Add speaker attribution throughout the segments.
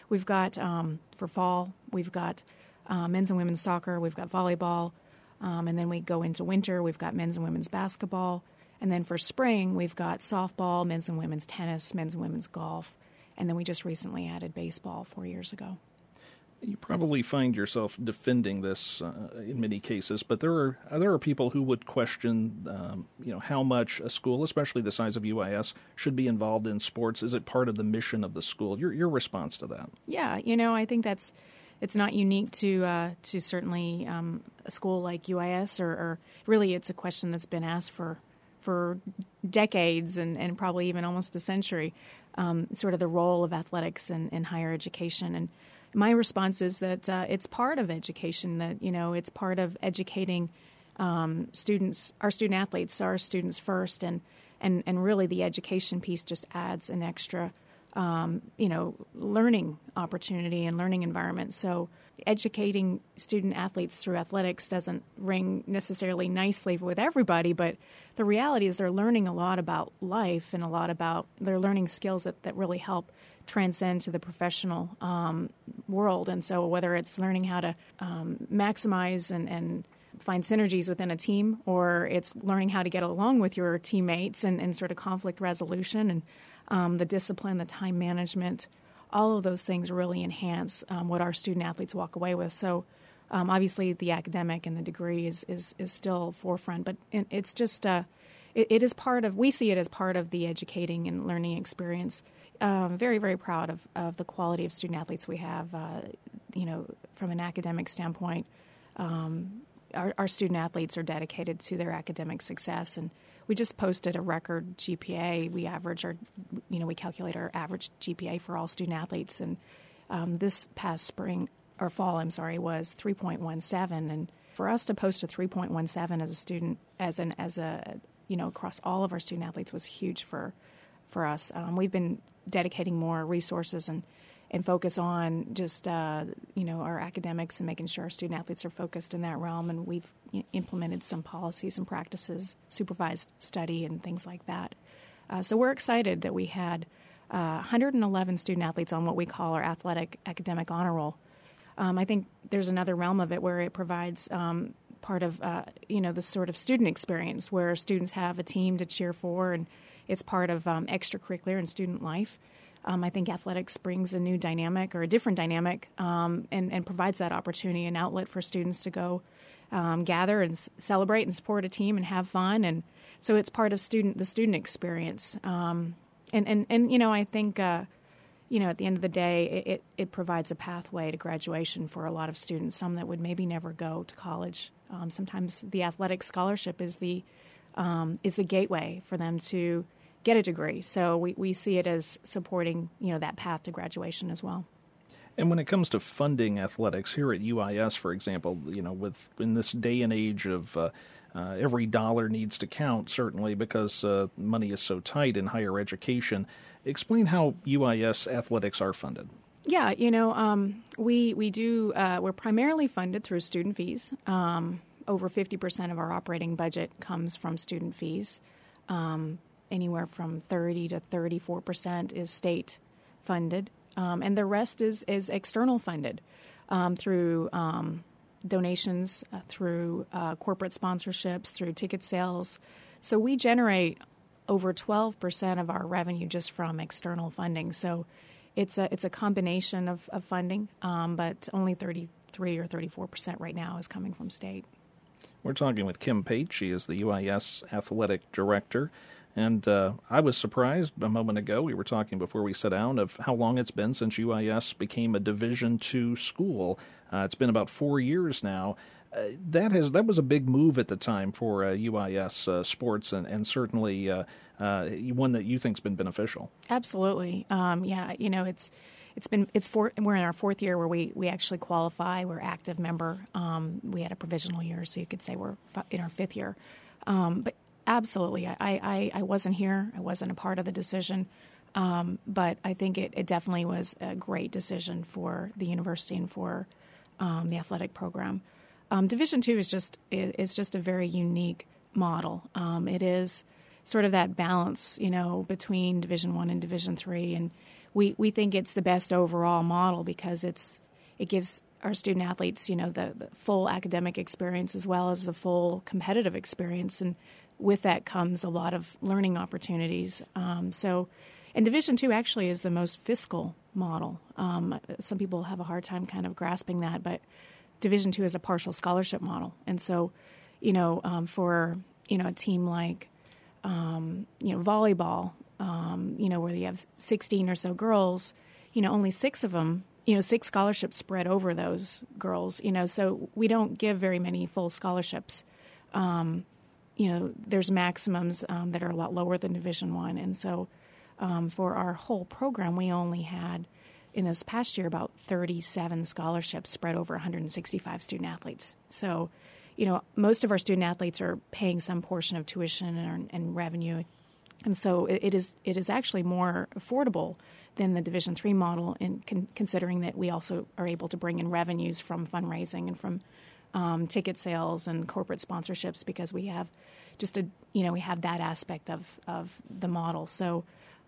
Speaker 1: we've got, for fall, we've got men's and women's soccer, we've got volleyball, and then we go into winter, we've got men's and women's basketball. And then for spring, we've got softball, men's and women's tennis, men's and women's golf. And then we just recently added baseball 4 years ago.
Speaker 2: You probably find yourself defending this in many cases, but there are people who would question, how much a school, especially the size of UIS, should be involved in sports. Is it part of the mission of the school? Your response to that?
Speaker 1: Yeah, I think it's not unique to certainly a school like UIS, or really it's a question that's been asked for decades and probably even almost a century, sort of the role of athletics in higher education. And my response is that it's part of education, that, it's part of educating students, our student athletes, our students first, and really the education piece just adds an extra, learning opportunity and learning environment. So educating student athletes through athletics doesn't ring necessarily nicely with everybody, but the reality is they're learning a lot about life and a lot about they're learning skills that really help transcend to the professional world. And so whether it's learning how to maximize and find synergies within a team, or it's learning how to get along with your teammates and sort of conflict resolution and the discipline, the time management, all of those things really enhance what our student athletes walk away with. So obviously the academic and the degree is still forefront, but it's just it is part of, we see it as part of the educating and learning experience. Very, very proud of the quality of student athletes we have, from an academic standpoint. Our student athletes are dedicated to their academic success, and we just posted a record GPA. We calculate our average GPA for all student athletes, and this past spring or fall, was 3.17. And for us to post a 3.17 as a student, across all of our student athletes was huge for us. We've been dedicating more resources and focus on just, our academics and making sure our student athletes are focused in that realm. And we've implemented some policies and practices, supervised study and things like that. So we're excited that we had 111 student athletes on what we call our athletic academic honor roll. I think there's another realm of it where it provides part of, the sort of student experience where students have a team to cheer for, and it's part of extracurricular and student life. I think athletics brings a new dynamic or a different dynamic and provides that opportunity, an outlet for students to go gather and celebrate and support a team and have fun. And so it's part of the student experience. I think, at the end of the day, it provides a pathway to graduation for a lot of students, some that would maybe never go to college. Sometimes the athletic scholarship is the gateway for them to get a degree. So we see it as supporting, that path to graduation as well.
Speaker 2: And when it comes to funding athletics here at UIS, for example, in this day and age of every dollar needs to count, certainly because money is so tight in higher education, explain how UIS athletics are funded.
Speaker 1: Yeah, we do. We're primarily funded through student fees. Over 50% of our operating budget comes from student fees. Anywhere from 30 to 34% is state funded, and the rest is external funded through donations, through corporate sponsorships, through ticket sales. So we generate over 12% of our revenue just from external funding. So it's a combination of funding, but only 33 or 34% right now is coming from state.
Speaker 2: We're talking with Kim Pate. She is the UIS Athletic Director. And I was surprised a moment ago, we were talking before we sat down, of how long it's been since UIS became a Division II school. It's been about 4 years now. That was a big move at the time for UIS sports, and certainly one that you think's been beneficial.
Speaker 1: Absolutely. We're in our fourth year where we actually qualify. We're active member. We had a provisional year, so you could say we're in our fifth year. But absolutely, I wasn't here. I wasn't a part of the decision, but I think it definitely was a great decision for the university and for the athletic program. Division II is just a very unique model. It is sort of that balance, between Division I and Division III, and we think it's the best overall model because it gives our student athletes, the full academic experience as well as the full competitive experience, and with that comes a lot of learning opportunities. And Division II actually is the most fiscal model. Some people have a hard time kind of grasping that, but Division II is a partial scholarship model. And so, for, a team like, volleyball, where you have 16 or so girls, only 6 of them, 6 scholarships spread over those girls, so we don't give very many full scholarships. There's maximums that are a lot lower than Division I. And so for our whole program, we only had, in this past year, about 37 scholarships spread over 165 student athletes. So, most of our student athletes are paying some portion of tuition and revenue. And so it is actually more affordable than the Division III model, considering that we also are able to bring in revenues from fundraising and from ticket sales and corporate sponsorships, because we have we have that aspect of the model. So,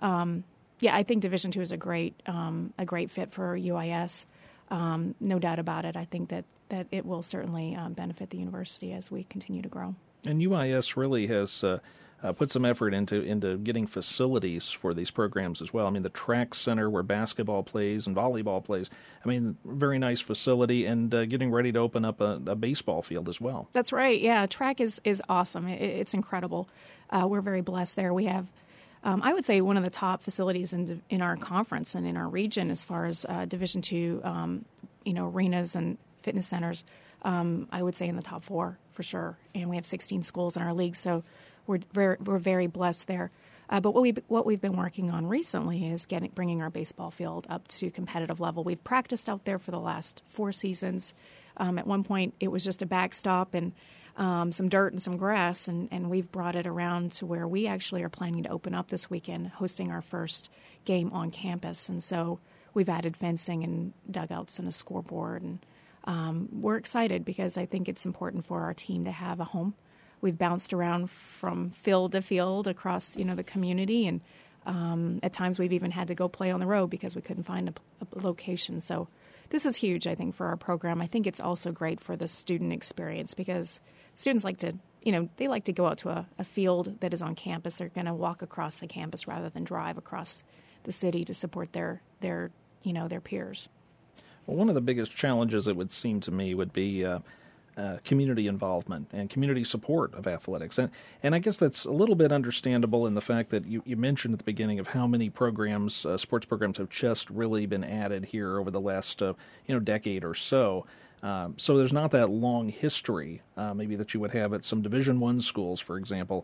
Speaker 1: I think Division II is a great fit for UIS. No doubt about it. I think that it will certainly benefit the university as we continue to grow.
Speaker 2: And UIS really has put some effort into getting facilities for these programs as well. I mean, the track center where basketball plays and volleyball plays, very nice facility, and getting ready to open up a baseball field as well.
Speaker 1: That's right. Yeah, track is awesome. It's incredible. We're very blessed there. We have, I would say, one of the top facilities in our conference and in our region as far as Division II, arenas and fitness centers. I would say in the top 4 for sure. And we have 16 schools in our league, so we're very blessed there. But what we've been working on recently is bringing our baseball field up to competitive level. We've practiced out there for the last 4 seasons. At one point, it was just a backstop and some dirt and some grass, and we've brought it around to where we actually are planning to open up this weekend, hosting our first game on campus. And so we've added fencing and dugouts and a scoreboard, and we're excited because I think it's important for our team to have a home. We've bounced around from field to field across, the community, and at times we've even had to go play on the road because we couldn't find a location. So this is huge, I think, for our program. I think it's also great for the student experience because students like to, they like to go out to a field that is on campus. They're going to walk across the campus rather than drive across the city to support their peers.
Speaker 2: Well, one of the biggest challenges, it would seem to me, would be community involvement and community support of athletics. And I guess that's a little bit understandable in the fact that you mentioned at the beginning of how many programs, sports programs, have just really been added here over the last decade or so. So there's not that long history, maybe that you would have at some Division I schools, for example.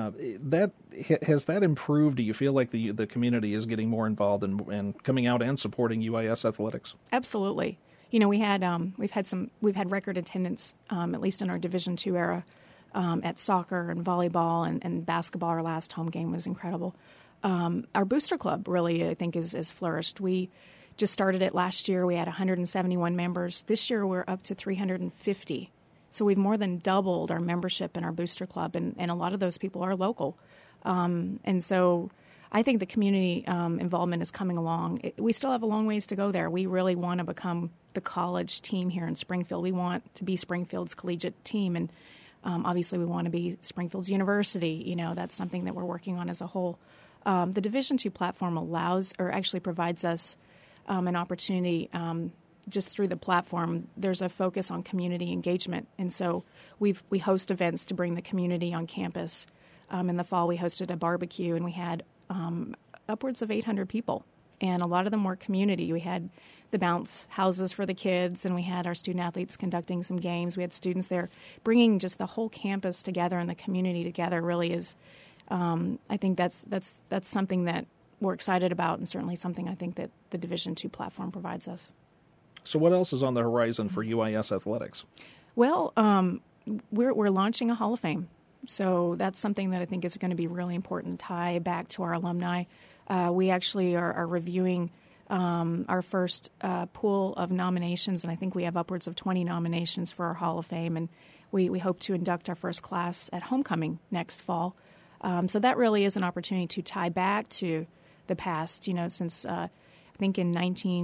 Speaker 2: Has that improved? Do you feel like the community is getting more involved and coming out and supporting UIS athletics?
Speaker 1: Absolutely. We've had record attendance, at least in our Division II era, at soccer and volleyball and basketball. Our last home game was incredible. Our booster club really, I think, is flourished. We just started it last year. We had 171 members. This year we're up to 350. So we've more than doubled our membership in our booster club, and a lot of those people are local. And so I think the community involvement is coming along. We still have a long ways to go there. We really want to become the college team here in Springfield. We want to be Springfield's collegiate team, and obviously we want to be Springfield's university. That's something that we're working on as a whole. The Division II platform provides us an opportunity just through the platform. There's a focus on community engagement, and so we host events to bring the community on campus. In the fall, we hosted a barbecue, and we had upwards of 800 people, and a lot of them were community. We had the bounce houses for the kids, and we had our student athletes conducting some games. We had students there. Bringing just the whole campus together and the community together really is, I think that's something that we're excited about, and certainly something I think that the Division II platform provides us.
Speaker 2: So what else is on the horizon for UIS athletics?
Speaker 1: Well, we're launching a Hall of Fame. So that's something that I think is going to be really important to tie back to our alumni. We actually are reviewing our first pool of nominations, and I think we have upwards of 20 nominations for our Hall of Fame, and we hope to induct our first class at homecoming next fall. So that really is an opportunity to tie back to the past, since I think in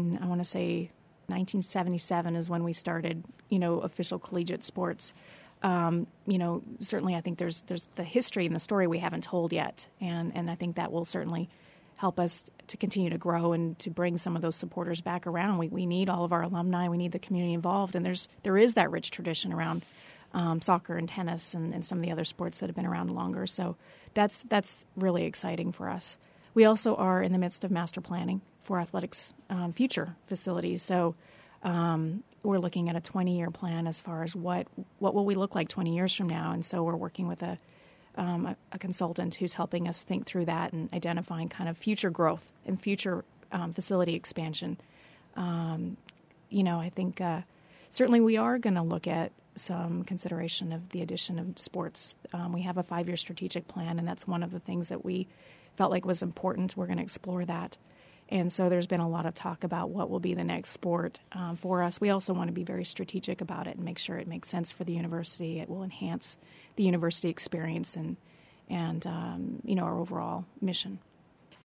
Speaker 1: 1977 is when we started, official collegiate sports. Certainly I think there's the history and the story we haven't told yet, and I think that will certainly help us to continue to grow and to bring some of those supporters back around. We need all of our alumni. We need the community involved, and there is that rich tradition around soccer and tennis and some of the other sports that have been around longer. So that's really exciting for us. We also are in the midst of master planning for athletics future facilities. So we're looking at a 20-year plan as far as what will we look like 20 years from now. And so we're working with a consultant who's helping us think through that and identifying kind of future growth and future facility expansion. I think certainly we are going to look at some consideration of the addition of sports. We have a 5-year strategic plan, and that's one of the things that we felt like was important. We're going to explore that. And so there's been a lot of talk about what will be the next sport for us. We also want to be very strategic about it and make sure it makes sense for the university. It will enhance the university experience and our overall mission.